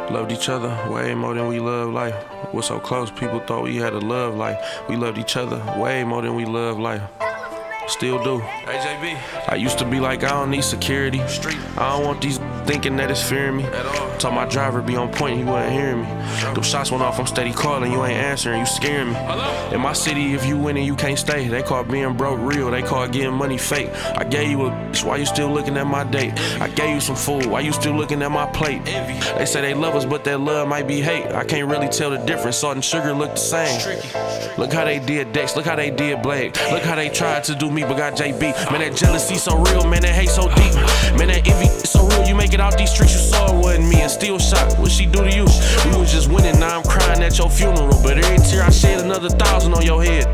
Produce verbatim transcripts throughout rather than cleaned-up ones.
Loved each other way more than we love life. We're so close, people thought we had a love life. We loved each other way more than we love life. Still do. A J B. I used to be like, I don't need security. Street. I don't want these thinking that it's fearing me. At all. Told my driver be on point, he wasn't hearing me. Sure. Them shots went off, I'm steady calling, you ain't answering, you scaring me. Hello? In my city, if you winning, you can't stay. They call being broke real, they call getting money fake. I gave you a bitch, why you still looking at my date? I gave you some food, why you still looking at my plate? Envy. They say they love us, but that love might be hate. I can't really tell the difference, salt and sugar look the same. Look how they did Dex, look how they did Blake. Look how they tried to do me, but got J B. Man, that jealousy so real, man, that hate so deep. Man, that envy so real, you make it out these streets, you saw it wasn't me. And still shot, what she do to you? We was just winning, now I'm crying at your funeral. But every tear I shed, another thousand on your head.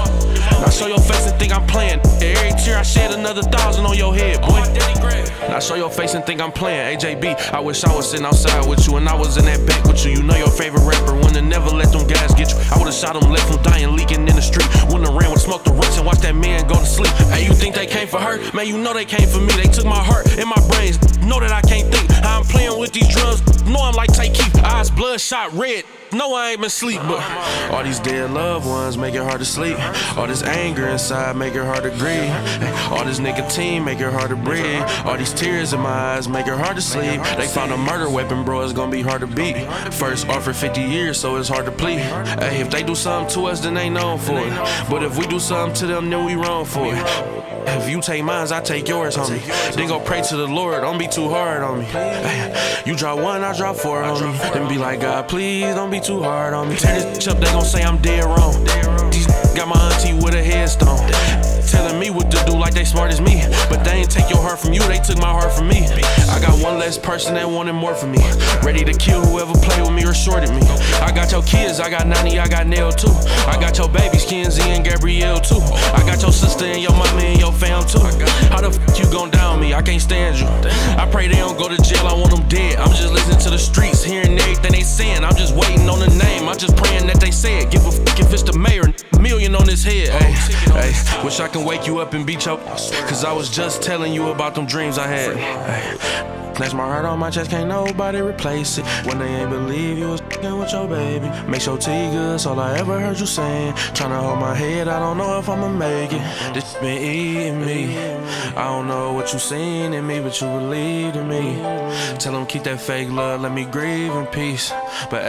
Now show your face and think I'm playing. Every tear I shed, another thousand on your head, boy. Now show your face and think I'm playing. A J B, I wish I was sitting outside with you and I was in that back with you. You know your favorite rapper, wouldn't never let them guys get you. I would've shot him, left him dying, leaking in the street. Wouldn't have ran with smoke the roots and watched that man go to sleep. Hey, you think they came for her? Man, you know they came for me. They took my heart and my brains. Know that I can't think. How I'm playing with these drugs. Know I'm like Tay Keith. Eyes bloodshot red. No, I ain't been asleep, but all these dead loved ones make it hard to sleep. All this anger inside make it hard to breathe. All this nicotine make it hard to breathe. All these tears in my eyes make it hard to sleep. They found a murder weapon, bro, it's gonna be hard to beat. First offer fifty years, so it's hard to plead. Hey, if they do something to us, then they known for it. But if we do something to them, then we wrong for it. If you take mines, I take yours, homie. Then go pray to the Lord, don't be too hard on me. Hey, you drop one, I drop four, homie. Then be like, God, please don't be too hard on me. Tear this bitch up, they gon' say I'm dead wrong. These got my auntie with a headstone, telling me what to do like they smart as me. But they ain't take your heart from you, they took my heart from me. I got one less person that wanted more from me. Ready to kill whoever play with me or shorted me. I got your kids, I got Nani, I got Nail too. I got your babies, Kenzie and Gabrielle too. I got your sister and your mama and your fam too. How the f you gon' down me? I can't stand you. I pray they don't go to jail, I want them dead. I'm just listening to the streets, hearing everything they saying. I'm just waiting on the name, I'm just praying that they say it. Give a f if it's the mayor, million on his head. Hey, hey, wish I can wake you up and beat your cause I was just telling you about them dreams I had. Hey. Snatch my heart on my chest, can't nobody replace it. When they ain't believe you was f***ing with your baby. Make sure tea good, that's all I ever heard you saying. Tryna hold my head, I don't know if I'ma make it. This been eating me. I don't know what you seen in me, but you believed in me. Tell them keep that fake love, let me grieve in peace. But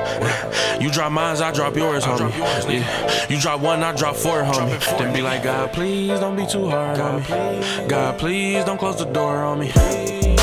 hey, you drop mines, I drop yours, homie. Yeah. You drop one, I drop four, homie. Then be like, God, please don't be too hard on me. God, please don't close the door on me.